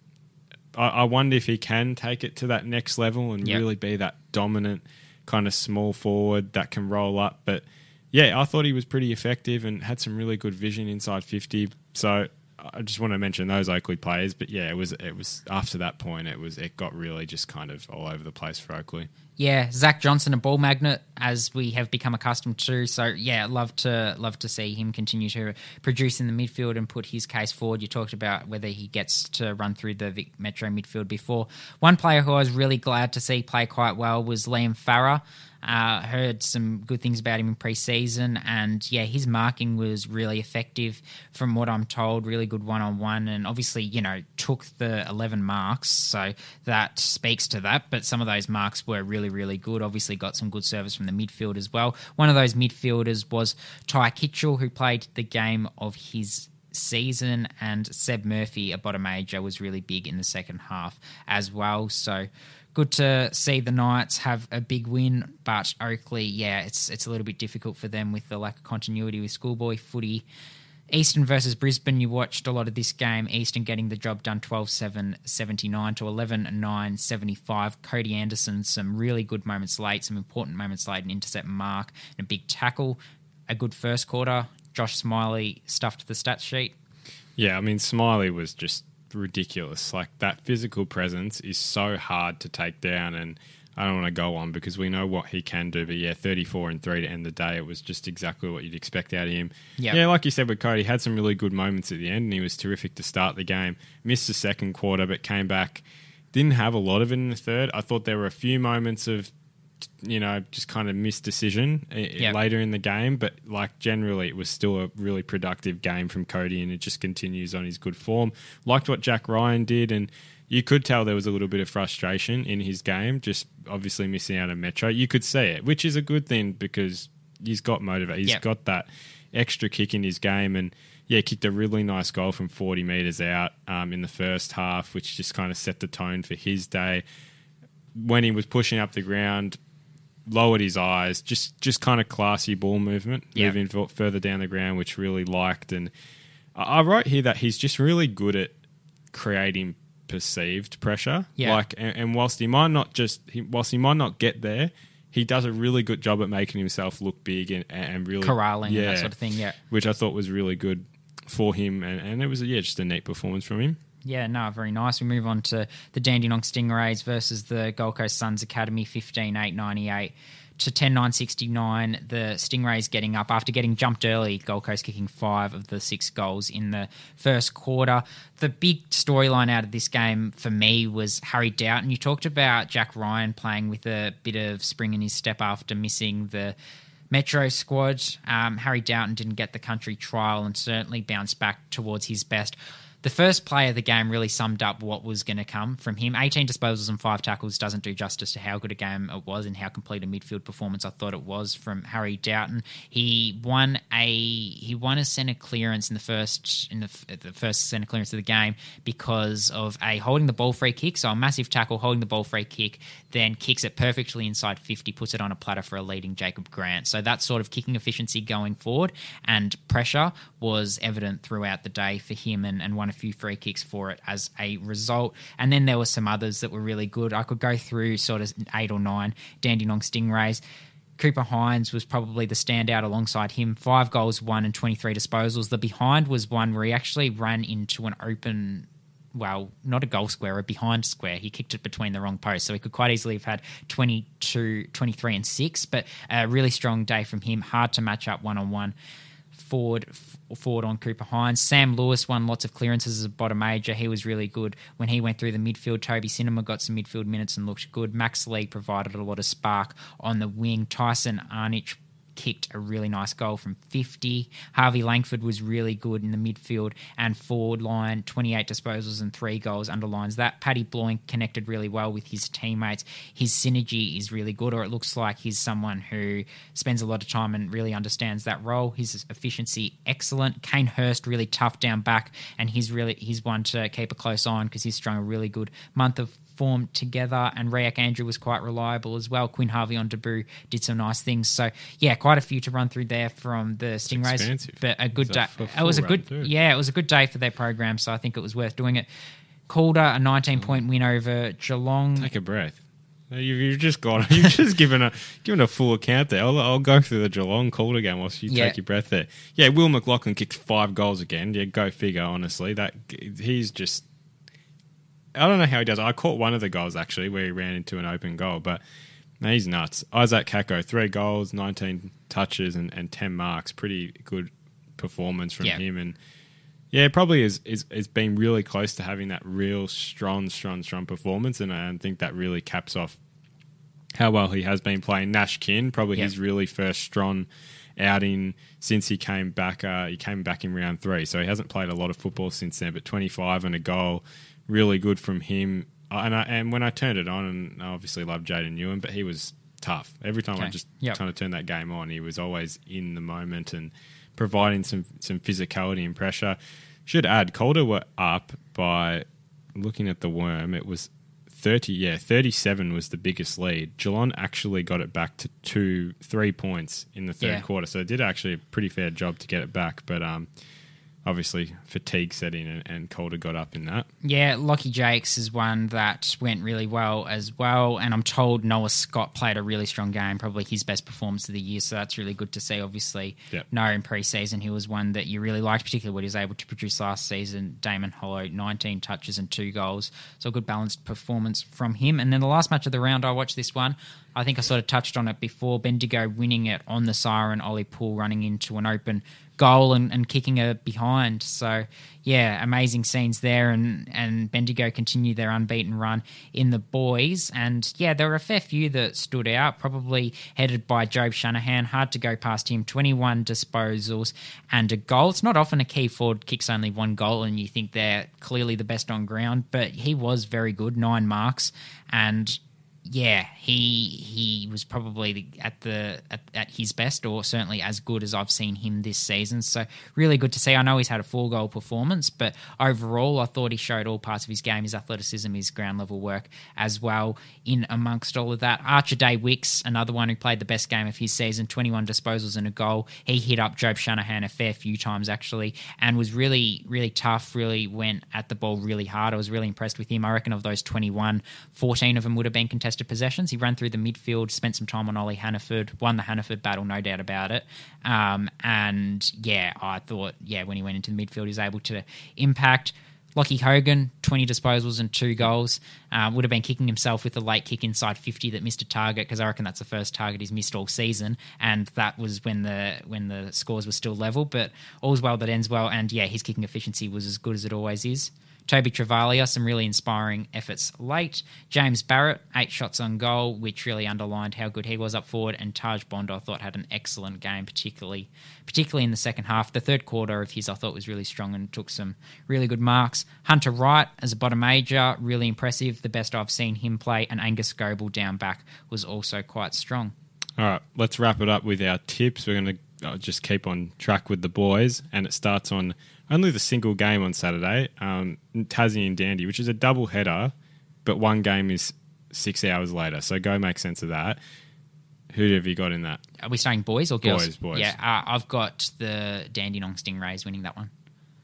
I, I wonder if he can take it to that next level and yep. really be that dominant kind of small forward that can roll up. But yeah, I thought he was pretty effective and had some really good vision inside fifty. So I just want to mention those Oakley players. But yeah, it was it was after that point it was it got really just kind of all over the place for Oakley. Yeah, Zach Johnson, a ball magnet, as we have become accustomed to. So, yeah, love to love to see him continue to produce in the midfield and put his case forward. You talked about whether he gets to run through the Vic Metro midfield before. One player who I was really glad to see play quite well was Liam Farah. Uh, heard some good things about him in pre-season, and yeah, his marking was really effective from what I'm told, really good one-on-one, and obviously, you know, took the eleven marks, so that speaks to that, but some of those marks were really, really good. Obviously got some good service from the midfield as well. One of those midfielders was Ty Kitchell, who played the game of his season, and Seb Murphy, a bottom major, was really big in the second half as well, so good to see the Knights have a big win, but Oakley, yeah, it's it's a little bit difficult for them with the lack of continuity with schoolboy footy. Eastern versus Brisbane, you watched a lot of this game. Eastern getting the job done twelve seven seventy-nine to eleven nine seventy-five. Cody Anderson, some really good moments late, some important moments late, an intercept mark, and a big tackle. A good first quarter. Josh Smiley stuffed the stat sheet. Yeah, I mean, Smiley was just ridiculous. Like, that physical presence is so hard to take down, and I don't want to go on because we know what he can do, but yeah, thirty-four and three to end the day, it was just exactly what you'd expect out of him. Yep. Yeah, like you said with Cody, had some really good moments at the end, and he was terrific to start the game. Missed the second quarter, but came back. Didn't have a lot of it in the third. I thought there were a few moments of you know, just kind of missed decision Yep. later in the game. But like generally, it was still a really productive game from Cody, and it just continues on his good form. Liked what Jack Ryan did, and you could tell there was a little bit of frustration in his game, just obviously missing out on Metro. You could see it, which is a good thing because he's got motivation. He's Yep. got that extra kick in his game, and yeah, kicked a really nice goal from forty metres out um, in the first half, which just kind of set the tone for his day. When he was pushing up the ground, lowered his eyes, just just kind of classy ball movement, Yep. moving f- further down the ground, which really liked. And I I wrote here that he's just really good at creating perceived pressure. Yeah. Like, and, and whilst he might not just, he, whilst he might not get there, he does a really good job at making himself look big and, and really Corralling and that sort of thing, yeah. which I thought was really good for him, and, and it was yeah just a neat performance from him. Yeah, no, very nice. We move on to the Dandenong Stingrays versus the Gold Coast Suns Academy, fifteen eight ninety-eight to ten nine sixty-nine. The Stingrays getting up after getting jumped early, Gold Coast kicking five of the six goals in the first quarter. The big storyline out of this game for me was Harry Doughton. You talked about Jack Ryan playing with a bit of spring in his step after missing the Metro squad. Um, Harry Doughton didn't get the country trial and certainly bounced back towards his best. The first play of the game really summed up what was going to come from him. eighteen disposals and five tackles doesn't do justice to how good a game it was and how complete a midfield performance I thought it was from Harry Doughton. He won a he won a centre clearance in the first in the, the first centre clearance of the game because of a holding the ball free kick. So a massive tackle, holding the ball free kick, then kicks it perfectly inside fifty, puts it on a platter for a leading Jacob Grant. So that sort of kicking efficiency going forward and pressure was evident throughout the day for him, and, and won a few free kicks for it as a result. And then there were some others that were really good. I could go through sort of eight or nine Dandenong Stingrays. Cooper Hines was probably the standout alongside him. Five goals, one and twenty-three disposals. The behind was one where he actually ran into an open, well, not a goal square, a behind square. He kicked it between the wrong posts, so he could quite easily have had twenty-two, twenty-three and six, but a really strong day from him. Hard to match up one-on-one. Forward, forward on Cooper Hines. Sam Lewis won lots of clearances as a bottom major. He was really good when he went through the midfield. Toby Cinema got some midfield minutes and looked good. Max Lee provided a lot of spark on the wing. Tyson Arnich kicked a really nice goal from fifty. Harvey Langford was really good in the midfield and forward line. twenty-eight disposals and three goals underlines that. Paddy Bloin connected really well with his teammates. His synergy is really good, or it looks like he's someone who spends a lot of time and really understands that role. His efficiency excellent. Kane Hurst really tough down back, and he's really he's one to keep a close eye on because he's strung a really good month of form together, and Ryak Andrew was quite reliable as well. Quinn Harvey on debut did some nice things. So yeah, quite a few to run through there from the Stingrays. Expansive. But a good day. A It was a good too. yeah, it was a good day for their program. So I think it was worth doing it. Calder a nineteen point win over Geelong. Take a breath. You- You've just gone. You've just given a given a full account there. I'll, I'll go through the Geelong Calder game whilst you Yeah. take your breath there. Yeah, Will McLaughlin kicked five goals again. Yeah, go figure. Honestly, that he's just. I don't know how he does it. I caught one of the goals actually where he ran into an open goal, but no, he's nuts. Isaac Kako, three goals, nineteen touches, and, and ten marks. Pretty good performance from Yeah. him, and yeah, probably is is is been really close to having that real strong, strong, strong performance, and I think that really caps off how well he has been playing. Nash Kin, probably Yeah. his really first strong outing since he came back. Uh, he came back in round three, so he hasn't played a lot of football since then. But twenty-five and a goal, really good from him. Uh, and I, and when I turned it on, and I obviously love Jaden Ewan, but he was tough every time I Okay. just Yep. kind of turned that game on. He was always in the moment and providing some some physicality and pressure. Should add, Calder were up by looking at the worm. It was thirty, yeah, thirty-seven was the biggest lead. Geelong actually got it back to two, three points in the third Yeah. quarter, so it did actually a pretty fair job to get it back. But um, obviously fatigue set in, and, and Calder got up in that. Yeah, Lockie Jakes is one that went really well as well. And I'm told Noah Scott played a really strong game, probably his best performance of the year. So that's really good to see. Obviously, Yep. no, in pre-season, he was one that you really liked, particularly what he was able to produce last season. Damon Hollow, nineteen touches and two goals. So a good balanced performance from him. And then the last match of the round, I watched this one. I think I sort of touched on it before. Bendigo winning it on the siren, Ollie Poole running into an open goal and, and kicking her behind. So, yeah, amazing scenes there. And, and Bendigo continue their unbeaten run in the boys. And, yeah, there were a fair few that stood out, probably headed by Job Shanahan. Hard to go past him. twenty-one disposals and a goal. It's not often a key forward kicks only one goal and you think they're clearly the best on ground, but he was very good, nine marks. And yeah, he he was probably the, at the at, at his best, or certainly as good as I've seen him this season. So really good to see. I know he's had a four goal performance, but overall, I thought he showed all parts of his game, his athleticism, his ground level work as well. In amongst all of that, Archer Day Wicks, another one who played the best game of his season, twenty-one disposals and a goal. He hit up Job Shanahan a fair few times actually, and was really really tough. Really went at the ball really hard. I was really impressed with him. I reckon of those twenty-one, fourteen of them would have been contested possessions. He ran through the midfield, spent some time on Ollie Hannaford, won the Hannaford battle, no doubt about it. Um, and yeah, I thought, yeah, when he went into the midfield, he was able to impact. Lockie Hogan, twenty disposals and two goals. Uh, would have been kicking himself with a late kick inside fifty that missed a target, because I reckon that's the first target he's missed all season, and that was when the when the scores were still level. But all's well that ends well, and yeah, his kicking efficiency was as good as it always is. Toby Travalia, some really inspiring efforts late. James Barrett, eight shots on goal, which really underlined how good he was up forward. And Taj Bond, I thought, had an excellent game, particularly particularly in the second half. The third quarter of his, I thought, was really strong and took some really good marks. Hunter Wright, as a bottom major, really impressive. The best I've seen him play. And Angus Goble down back was also quite strong. All right, let's wrap it up with our tips. We're going to uh, just keep on track with the boys, and it starts on only the single game on Saturday, um, Tassie and Dandy, which is a double header, but one game is six hours later. So go make sense of that. Who have you got in that? Are we saying boys or girls? Boys, boys. Yeah, uh, I've got the Dandenong Stingrays winning that one.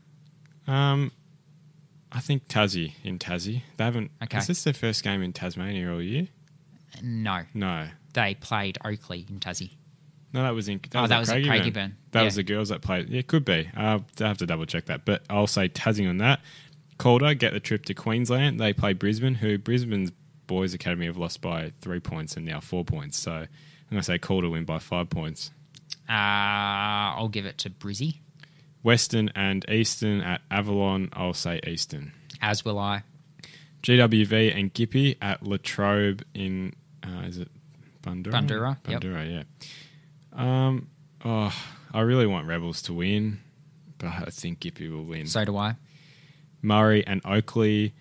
Um, I think Tassie in Tassie. They haven't. Okay. Is this their first game in Tasmania all year? No. No. They played Oakley in Tassie. No, that was in. That oh, was that at was at Craigieburn. Craigieburn. That yeah. was the girls that played. Yeah, it could be. Uh, I have to double check that, but I'll say Tassie on that. Calder get the trip to Queensland. They play Brisbane, who Brisbane's boys academy have lost by three points and now four points. So I'm going to say Calder win by five points. Uh, I'll give it to Brizzy. Western and Eastern at Avalon. I'll say Eastern. As will I. G W V and Gippy at Latrobe in uh, is it Bundoora? Bundoora. Bundoora, yep. yeah. Um, oh, I really want Rebels to win, but I think Gippy will win. So do I. Murray and Oakley.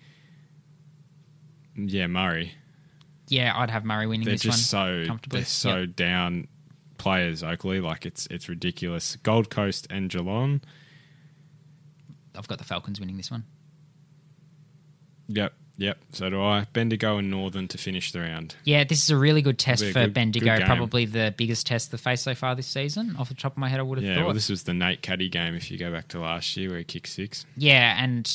Yeah, Murray. Yeah, I'd have Murray winning They're this just one so comfortably. they're so Yep. down players. Oakley, like it's it's ridiculous. Gold Coast and Geelong. I've got the Falcons winning this one. Yep, yep. So do I. Bendigo and Northern to finish the round. Yeah, this is a really good test It'll be a for good- Bendigo. good game. Probably the biggest test they've faced so far this season. Off the top of my head, I would have Yeah, thought. well, this was the Nate Caddy game. If you go back to last year, where he kicked six. Yeah, and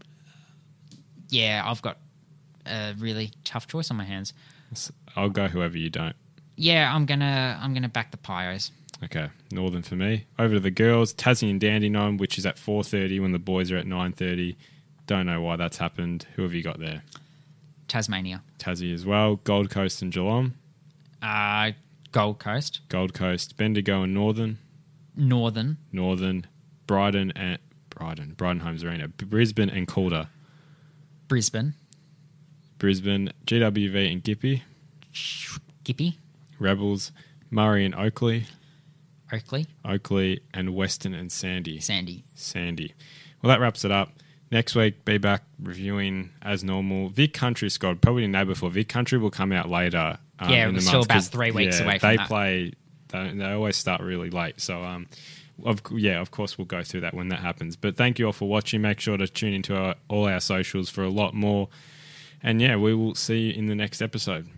yeah, I've got a really tough choice on my hands. I'll go whoever you don't. Yeah, I'm gonna I'm gonna back the Pios. Okay, Northern for me. Over to the girls, Tassie and Dandenong, which is at four thirty when the boys are at nine thirty. Don't know why that's happened. Who have you got there? Tasmania. Tassie as well. Gold Coast and Geelong. Uh, Gold Coast. Gold Coast, Bendigo and Northern. Northern. Northern, Bryden and Bryden, Bryden Homes Arena. Brisbane and Calder. Brisbane. Brisbane, G W V and Gippy. Gippy. Rebels, Murray and Oakley. Oakley. Oakley and Western and Sandy. Sandy. Sandy. Well, that wraps it up. Next week, be back reviewing as normal. Vic Country squad, probably didn't know before. Vic Country will come out later. Um, Yeah, in we're the still month, about 'cause, three weeks yeah, away from they that. play. They, they always start really late. So, um, of yeah, of course, we'll go through that when that happens. But thank you all for watching. Make sure to tune into our, all our socials for a lot more. And yeah, we will see you in the next episode.